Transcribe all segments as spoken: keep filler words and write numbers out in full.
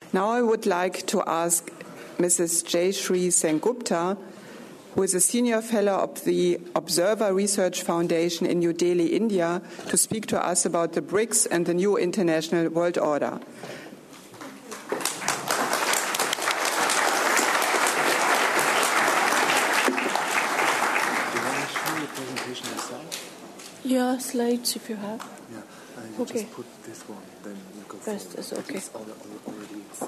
Now I would like to ask Missus Jayashree Sengupta, who is a senior fellow of the Observer Research Foundation in New Delhi, India, to speak to us about the BRICS and the new international world order. Yeah, slides if you have. Yeah, uh, you okay. Just put this one, then you go Press forward. this, okay. It's already, already it's, uh,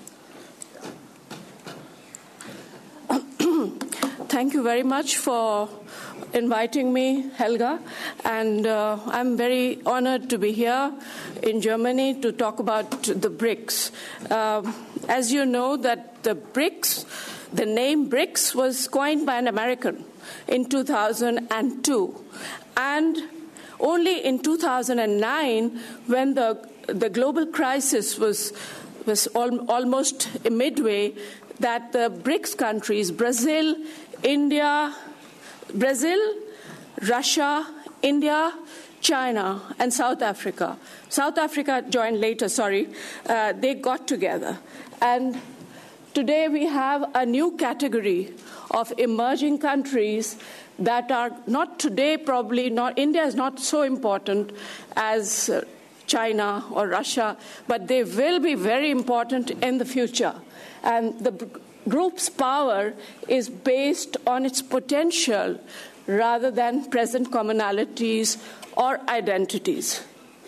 Thank you very much for inviting me, Helga, and uh, I'm very honored to be here in Germany to talk about the BRICS. Um, as you know, that the BRICS, the name BRICS was coined by an American in two thousand two. And only in two thousand nine, when the the global crisis was was al- almost midway, that the BRICS countries, Brazil, India, Brazil, Russia, India, China, and South Africa. South Africa joined later, sorry. Uh, they got together. And today we have a new category of emerging countries that are not today probably not, India is not so important as uh, China or Russia, but they will be very important in the future. And the b- group's power is based on its potential rather than present commonalities or identities.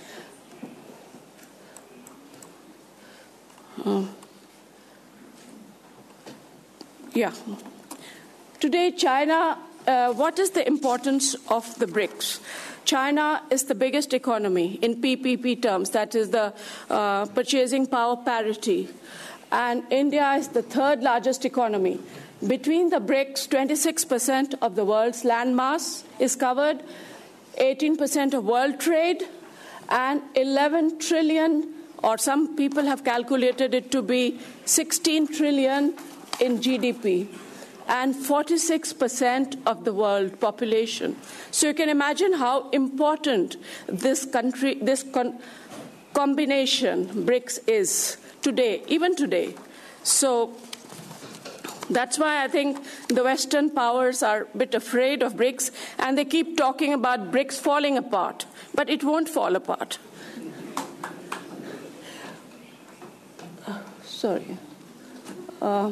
Uh, yeah. Today, China, uh, what is the importance of the BRICS? China is the biggest economy in P P P terms, that is the uh, purchasing power parity. And India is the third largest economy. Between the BRICS, twenty-six percent of the world's landmass is covered, eighteen percent of world trade, and eleven trillion, or some people have calculated it to be sixteen trillion in G D P, and forty-six percent of the world population. So you can imagine how important this country, this con- combination, BRICS, is today, even today. So that's why I think the Western powers are a bit afraid of BRICS, and they keep talking about BRICS falling apart. But it won't fall apart. Uh, sorry. Uh,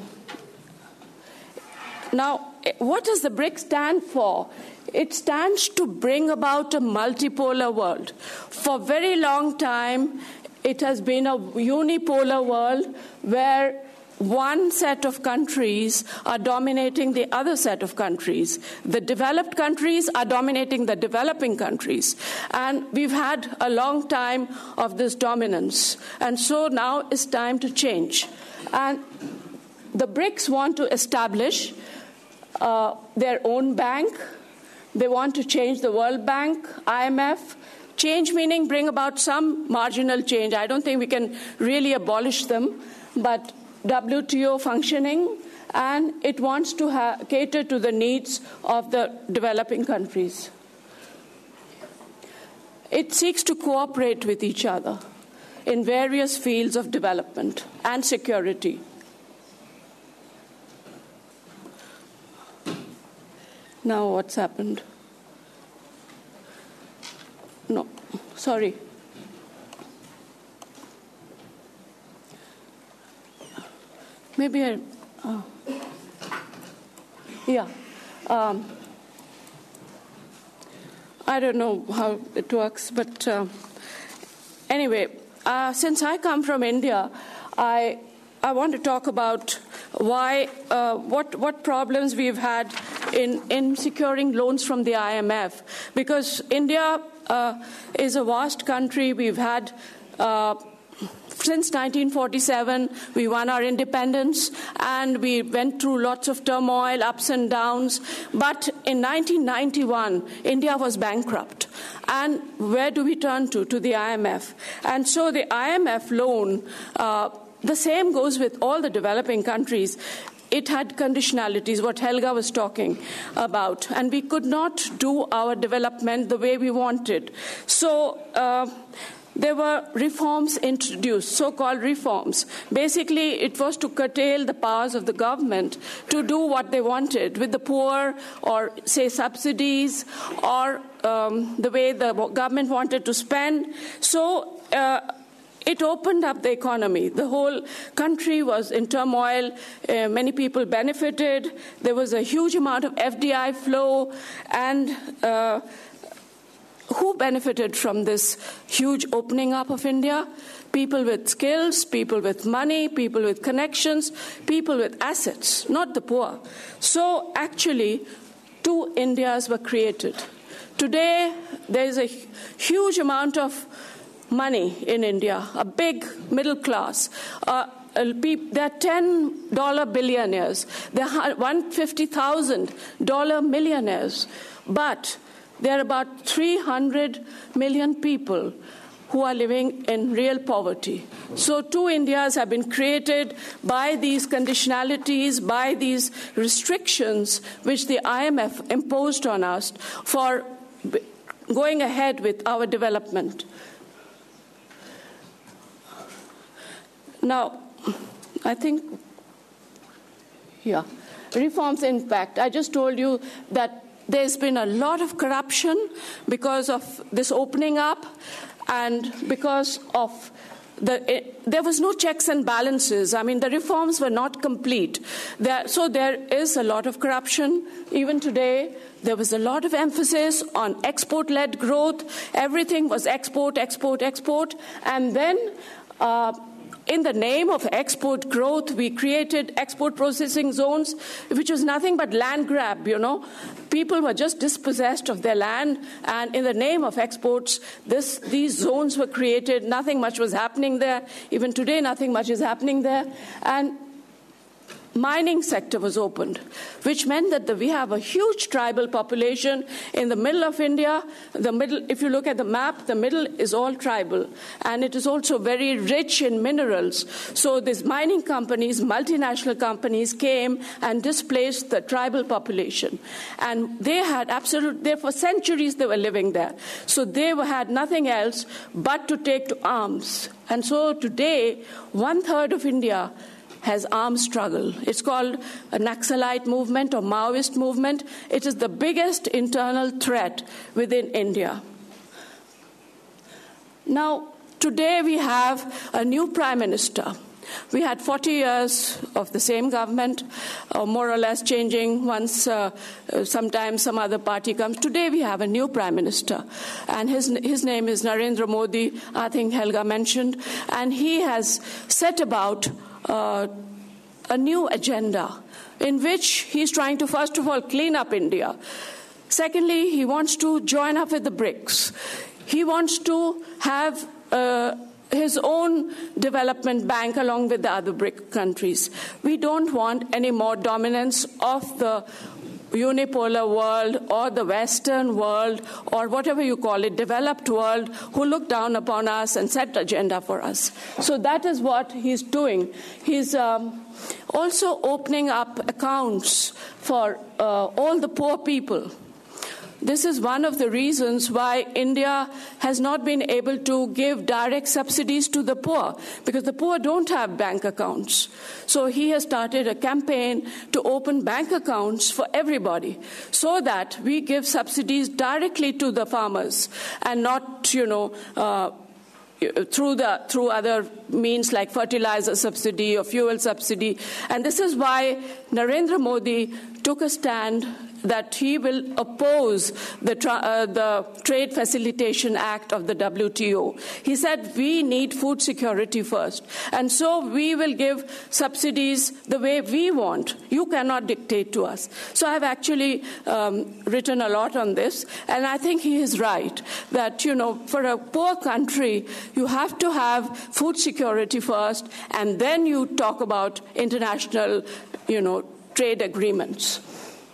Now, what does the BRICS stand for? It stands to bring about a multipolar world. For a very long time, it has been a unipolar world where one set of countries are dominating the other set of countries. The developed countries are dominating the developing countries. And we've had a long time of this dominance. And so now it's time to change. And the BRICS want to establish Uh, their own bank. They want to change the World Bank, I M F. Change meaning bring about some marginal change. I don't think we can really abolish them, but W T O functioning, and it wants to ha- cater to the needs of the developing countries. It seeks to cooperate with each other in various fields of development and security. Now what's happened? No, sorry. Maybe I, uh, yeah. Um, I don't know how it works, but uh, anyway, uh, since I come from India, I I want to talk about why, uh, what what problems we've had in, in securing loans from the I M F. Because India uh, is a vast country. We've had, uh, since nineteen forty-seven, we won our independence, and we went through lots of turmoil, ups and downs. But in nineteen ninety-one, India was bankrupt. And where do we turn to? To the I M F. And so the I M F loan, uh, the same goes with all the developing countries. It had conditionalities, what Helga was talking about, and we could not do our development the way we wanted. So uh, there were reforms introduced, so-called reforms. Basically, it was to curtail the powers of the government to do what they wanted with the poor, or, say, subsidies, or um, the way the government wanted to spend. So uh, it opened up the economy. The whole country was in turmoil. Uh, many people benefited. There was a huge amount of F D I flow, and uh, who benefited from this huge opening up of India? People with skills, people with money, people with connections, people with assets, not the poor. So actually, two Indias were created. Today, there is a huge amount of money in India, a big middle class. Uh, There are ten dollar billionaires. There are one hundred fifty thousand dollar millionaires. But there are about three hundred million people who are living in real poverty. So two Indias have been created by these conditionalities, by these restrictions which the I M F imposed on us for going ahead with our development. Now, I think, yeah, reforms impact. I just told you that there's been a lot of corruption because of this opening up, and because of the, it, there was no checks and balances. I mean, the reforms were not complete. There, so there is a lot of corruption. Even today, there was a lot of emphasis on export-led growth. Everything was export, export, export. And then uh, in the name of export growth, we created export processing zones, which was nothing but land grab, you know. People were just dispossessed of their land, and in the name of exports, this, these zones were created. Nothing much was happening there. Even today, nothing much is happening there. And mining sector was opened, which meant that the, we have a huge tribal population in the middle of India. The middle, if you look at the map, the middle is all tribal, and it is also very rich in minerals. So these mining companies, multinational companies, came and displaced the tribal population, and they had absolute. They, for centuries, they were living there. So they were, had nothing else but to take to arms. And so today, one third of India has armed struggle. It's called a Naxalite movement or Maoist movement. It is the biggest internal threat within India. Now, today we have a new prime minister. We had forty years of the same government, uh, more or less changing once uh, uh, sometimes some other party comes. Today we have a new prime minister, and his, his name is Narendra Modi, I think Helga mentioned, and he has set about Uh, a new agenda in which he's trying to, first of all, clean up India. Secondly, he wants to join up with the BRICS. He wants to have uh, his own development bank along with the other BRIC countries. We don't want any more dominance of the unipolar world or the Western world or whatever you call it, developed world, who look down upon us and set agenda for us. So that is what he's doing. He's um, also opening up accounts for uh, all the poor people. This is one of the reasons why India has not been able to give direct subsidies to the poor, because the poor don't have bank accounts. So he has started a campaign to open bank accounts for everybody so that we give subsidies directly to the farmers and not, you know, uh, through the through other means like fertilizer subsidy or fuel subsidy. And this is why Narendra Modi took a stand that he will oppose the, tra- uh, the Trade Facilitation Act of the W T O. He said we need food security first, and so we will give subsidies the way we want. You cannot dictate to us. So I've actually um, written a lot on this, and I think he is right that, you know, for a poor country, you have to have food security first, and then you talk about international, you know, trade agreements.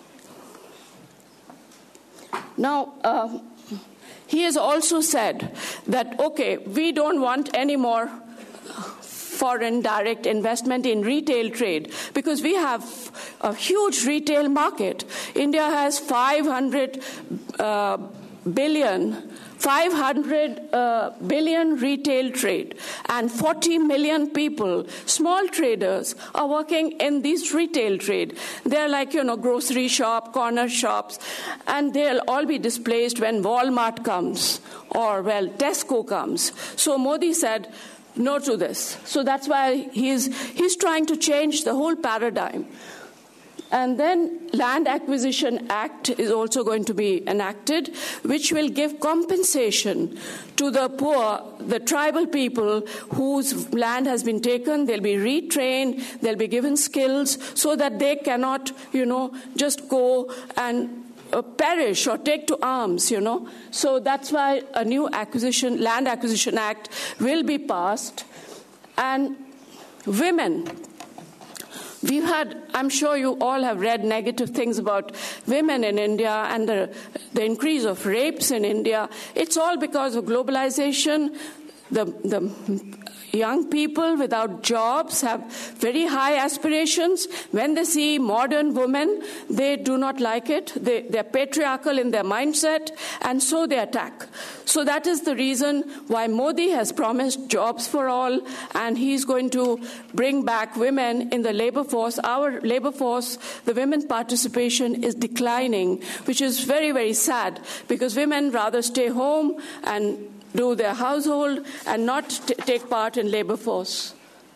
Now, uh, he has also said that, okay, we don't want any more foreign direct investment in retail trade because we have a huge retail market. India has five hundred uh, billion five hundred uh, billion retail trade, and forty million people, small traders, are working in this retail trade. They're like, you know, grocery shop, corner shops, and they'll all be displaced when Walmart comes or, well, Tesco comes. So Modi said no to this. So that's why he's, he's trying to change the whole paradigm. And then Land Acquisition Act is also going to be enacted, which will give compensation to the poor, the tribal people whose land has been taken. They'll be retrained, they'll be given skills so that they cannot, you know, just go and uh, perish or take to arms, you know. So that's why a new acquisition, Land Acquisition Act will be passed. And women, we've had, I'm sure you all have read negative things about women in India and the, the increase of rapes in India. It's all because of globalization. The, the young people without jobs have very high aspirations. When they see modern women, they do not like it. They, they're patriarchal in their mindset, and so they attack. So that is the reason why Modi has promised jobs for all, and he's going to bring back women in the labor force. Our labor force, the women participation is declining, which is very, very sad, because women rather stay home and do their household and not t- take part in labor force.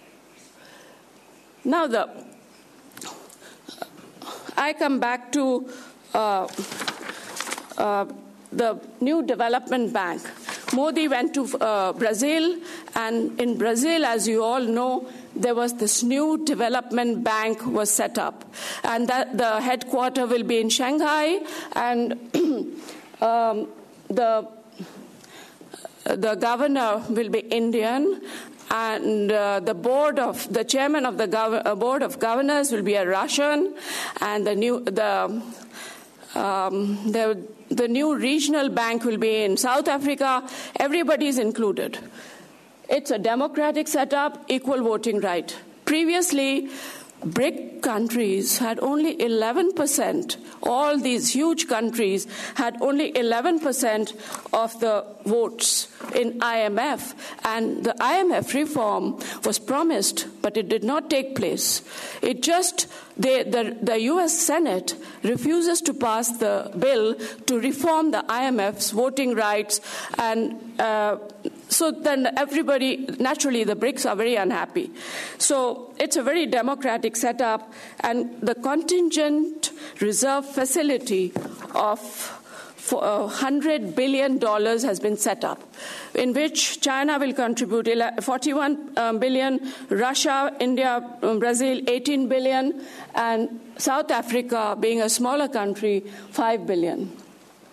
Now, the I come back to uh, uh, the new development bank. Modi went to uh, Brazil, and in Brazil, as you all know, there was this new development bank was set up, and that the headquarters will be in Shanghai, and um, the The governor will be Indian, and uh, the board of the chairman of the gov- uh, board of governors will be a Russian, and the new the um, the the new regional bank will be in South Africa. Everybody is included. It's a democratic setup, equal voting right. Previously, BRIC countries had only eleven percent. All these huge countries had only eleven percent of the votes in I M F. And the I M F reform was promised, but it did not take place. It just, they, the, the U S Senate refuses to pass the bill to reform the I M F's voting rights, and uh, so then everybody, naturally the BRICS are very unhappy. So it's a very democratic setup, and the contingent reserve facility of one hundred billion dollars has been set up, in which China will contribute forty-one billion dollars, Russia, India, Brazil eighteen billion dollars, and South Africa, being a smaller country, five billion dollars.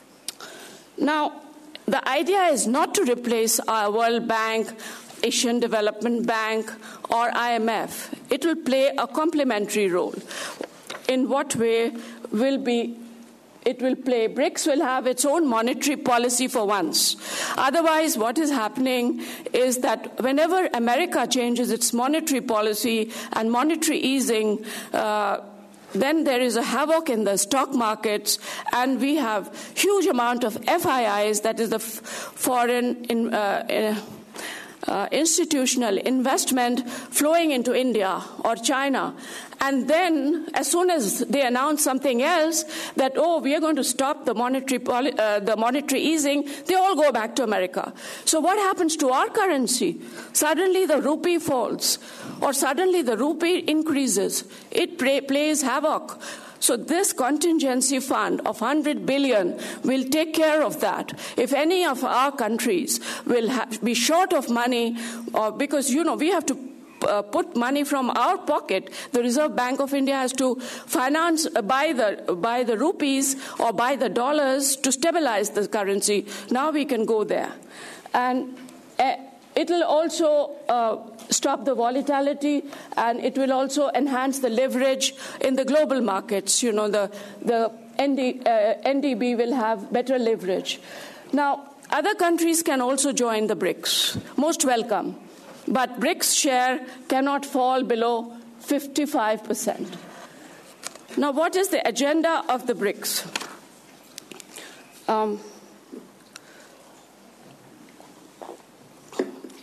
Now, the idea is not to replace our World Bank, Asian Development Bank, or I M F. It will play a complementary role. In what way will be it will play? BRICS will have its own monetary policy for once. Otherwise, what is happening is that whenever America changes its monetary policy and monetary easing, uh, then there is a havoc in the stock markets, and we have huge amount of F I Is, that is the f- foreign in, uh, uh, uh, institutional investment flowing into India or China. And then, as soon as they announce something else, that, oh, we are going to stop the monetary poli- uh, the monetary easing, they all go back to America. So what happens to our currency? Suddenly the rupee falls, or suddenly the rupee increases. It play- plays havoc. So this contingency fund of one hundred billion dollars will take care of that. If any of our countries will have, be short of money, or because, you know, we have to Uh, put money from our pocket, the Reserve Bank of India has to finance, uh, buy the buy the rupees or buy the dollars to stabilize the currency. Now we can go there. And uh, it will also uh, stop the volatility, and it will also enhance the leverage in the global markets. You know, the, the N D, uh, N D B will have better leverage. Now, other countries can also join the BRICS. Most welcome. But BRICS share cannot fall below fifty-five percent. Now, what is the agenda of the BRICS? Um,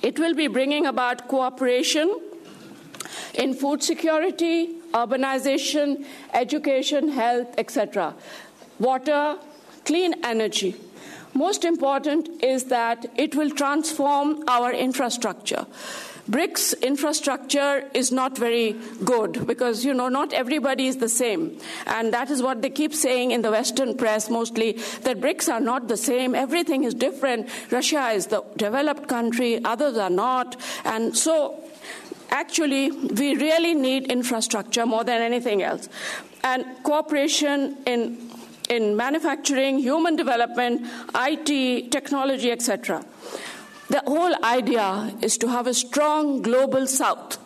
It will be bringing about cooperation in food security, urbanization, education, health, et cetera, water, clean energy. Most important is that it will transform our infrastructure. BRICS infrastructure is not very good because, you know, not everybody is the same. And that is what they keep saying in the Western press mostly, that BRICS are not the same. Everything is different. Russia is the developed country. Others are not. And so actually, we really need infrastructure more than anything else. And cooperation in, in manufacturing, human development, I T, technology, et cetera. The whole idea is to have a strong global South.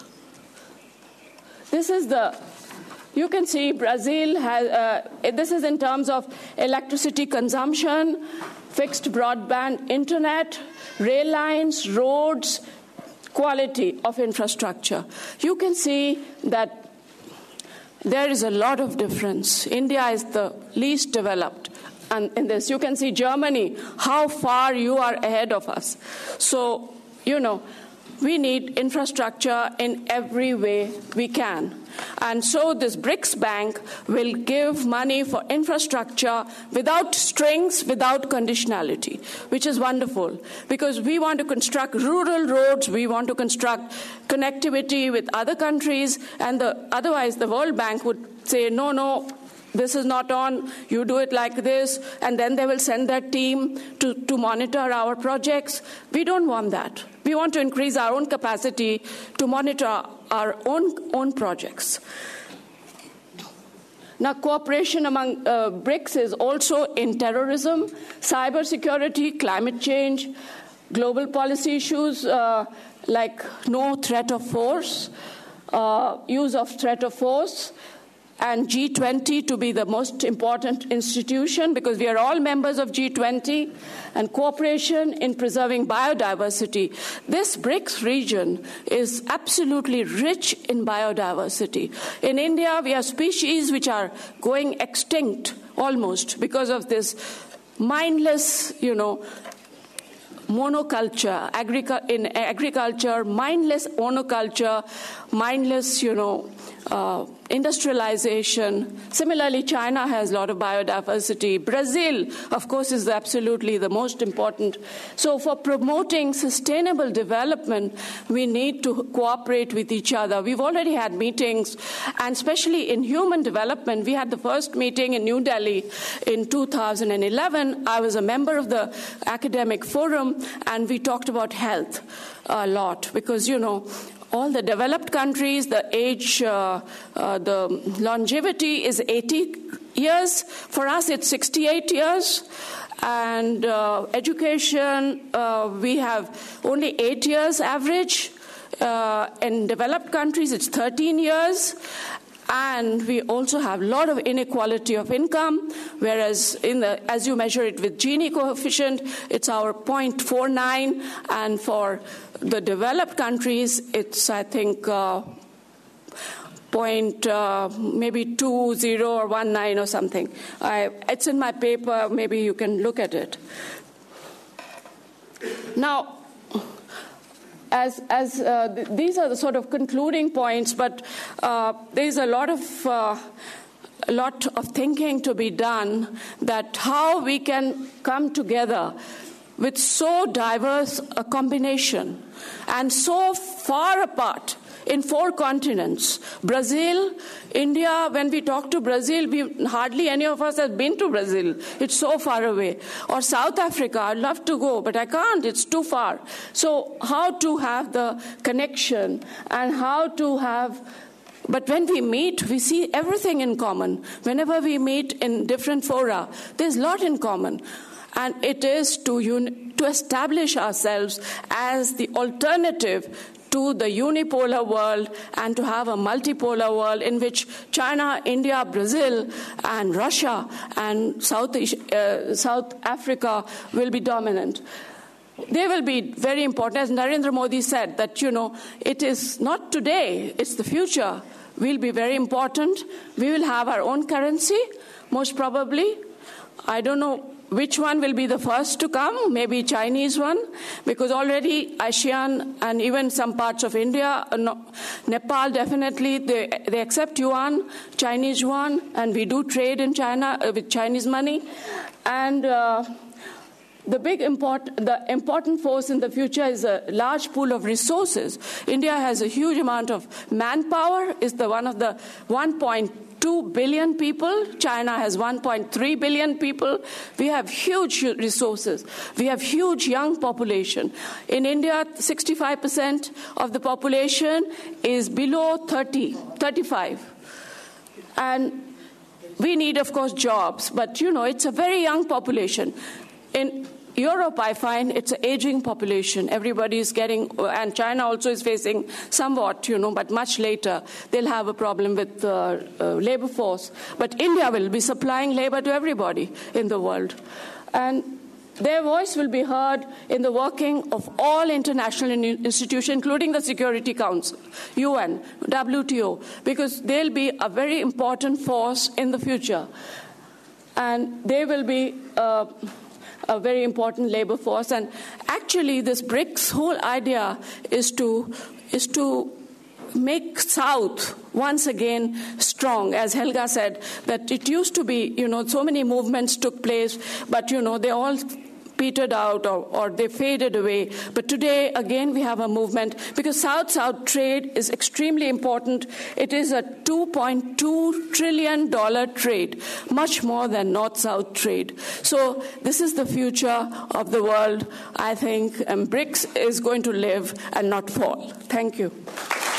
This is the, you can see Brazil has, uh, this is in terms of electricity consumption, fixed broadband internet, rail lines, roads, quality of infrastructure. You can see that there is a lot of difference. India is the least developed. And in this, you can see Germany, how far you are ahead of us. So, you know, we need infrastructure in every way we can. And so this BRICS Bank will give money for infrastructure without strings, without conditionality, which is wonderful. Because we want to construct rural roads, we want to construct connectivity with other countries, and the, otherwise the World Bank would say, no, no, this is not on, you do it like this, and then they will send their team to, to monitor our projects. We don't want that. We want to increase our own capacity to monitor our own, own projects. Now, cooperation among uh, BRICS is also in terrorism, cybersecurity, climate change, global policy issues uh, like no threat of force, uh, use of threat of force, and G twenty to be the most important institution because we are all members of G twenty, and cooperation in preserving biodiversity. This BRICS region is absolutely rich in biodiversity. In India, we have species which are going extinct almost because of this mindless, you know, monoculture, agric- in agriculture, mindless monoculture, mindless, you know, uh, industrialization. Similarly, China has a lot of biodiversity. Brazil, of course, is absolutely the most important. So for promoting sustainable development, we need to cooperate with each other. We've already had meetings, and especially in human development, we had the first meeting in New Delhi in two thousand eleven. I was a member of the academic forum, and we talked about health a lot because, you know, all the developed countries, the age, uh, uh, the longevity is eighty years. For us, it's sixty-eight years. And uh, education, uh, we have only eight years average. Uh, in developed countries, it's thirteen years. And we also have a lot of inequality of income, whereas in the, as you measure it with Gini coefficient, it's our zero point four nine, and for the developed countries, it's, I think, uh, point uh, maybe two zero or one nine or something. I, it's in my paper. Maybe you can look at it. Now, As, as uh, th- these are the sort of concluding points, but uh, there's a lot of uh, a lot of thinking to be done that how we can come together with so diverse a combination and so far apart in four continents. Brazil, India, when we talk to Brazil, we, hardly any of us have been to Brazil. It's so far away. Or South Africa, I'd love to go, but I can't. It's too far. So how to have the connection and how to have... But when we meet, we see everything in common. Whenever we meet in different fora, there's a lot in common. And it is to, un- to establish ourselves as the alternative to the unipolar world and to have a multipolar world in which China, India, Brazil, and Russia and South, uh, South Africa will be dominant. They will be very important. As Narendra Modi said, that, you know, it is not today, it's the future. We'll be very important. We will have our own currency, most probably. I don't know which one will be the first to come? Maybe Chinese one, because already ASEAN and even some parts of India, Nepal definitely, they, they accept yuan, Chinese yuan, and we do trade in China uh, with Chinese money. And uh, the big import, the important force in the future is a large pool of resources. India has a huge amount of manpower, is the one of the one point two billion people. China has one point three billion people. We have huge resources. We have huge young population. In India, sixty-five percent of the population is below thirty, thirty-five. And we need, of course, jobs. But, you know, it's a very young population. In Europe, I find it's an aging population. Everybody is getting, and China also is facing somewhat, you know, but much later they'll have a problem with the uh, uh, labor force. But India will be supplying labor to everybody in the world. And their voice will be heard in the working of all international institutions, including the Security Council, U N, W T O, because they'll be a very important force in the future. And they will be Uh, a very important labor force. And actually, this BRICS whole idea is to is to make South once again strong. As Helga said, that it used to be, you know, so many movements took place, but, you know, they all petered out or, or they faded away. But today, again, we have a movement because South-South trade is extremely important. It is a two point two trillion dollars trade, much more than North-South trade. So this is the future of the world, I think, and BRICS is going to live and not fall. Thank you.